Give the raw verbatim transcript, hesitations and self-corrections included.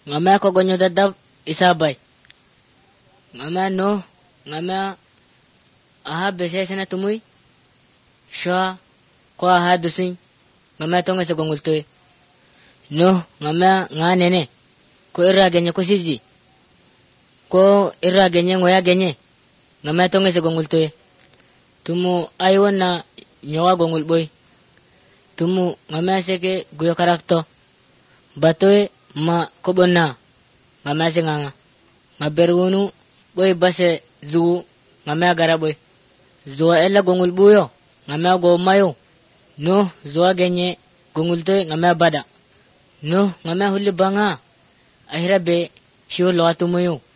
Ngama ko gonyo dadab isabay. Ngama no, ngama aha besese na tumuy. Shwa ko aha dusin. Ngama tonga sa gongultoy. No, ngama nga nene. Ko ira genye ko siji. Ko ira genye ngoya genye. Ngama tonga sa gongultoy. Tumu aywan na nyowa gongul boy. Tumu ngama seke guyo karakto. Batoy ma kobona. Ngama se nganga. Ngaberunu boy base zu ngama gara boy. Zuwa ella gongul buyo. Ngama go mayo. No, zuwa genye gongul toy ngama bada. No, ngama huli banga. Ahira be shiwo loa tumuyo.